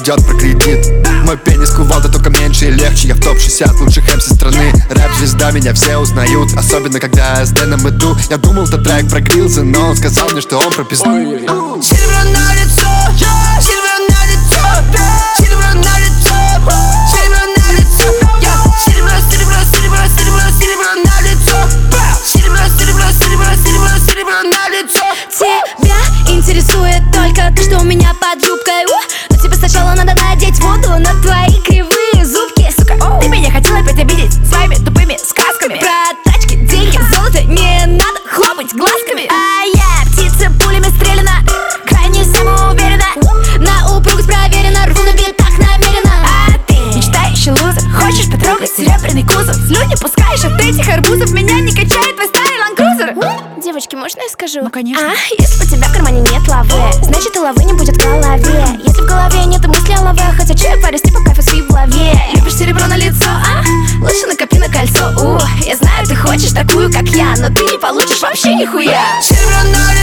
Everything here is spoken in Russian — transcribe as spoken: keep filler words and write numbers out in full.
идет про кредит. Мой пенис кувалда, только меньше и легче. Я в топ шестьдесят лучших эм си страны. Рэп-звезда, меня все узнают. Особенно когда я с Дэном иду. Я думал, это трек про грилзы, но он сказал мне, что он про пизду. Серебро на лицо, серебро на лицо, серебро на лицо, серебро на лицо, серебро, серебро, серебро, серебро, серебро на лицо, серебро, серебро, серебро, серебро, серебро на лицо. Тебя интересует только то, что у меня под юбкой. Но тебе сначала надо надеть воду на твои кривые зубки. Сука, ты меня хотела опять обидеть своими тупыми сказками про тачки, деньги, золото. Не надо хлопать глазками. А я птица пулями стреляна, крайне самоуверена, на упругость проверена, рву на битах намеренно. А ты мечтающий лузер, хочешь потрогать серебряный кузов? Слюни пускаешь от этих арбузов, меня не качает твой старый ланкрузер. Девочки, можно я скажу? Ну, конечно. А, если у тебя в кармане нет лавы, значит и лавы не будет в голове. Если в голове нет мысли о лаве, хотя чай паристи по кайфу своей в голове. Любишь серебро на лицо, а? Лучше накопи на кольцо. У, я знаю, ты хочешь такую, как я, но ты не получишь вообще нихуя. Серебро на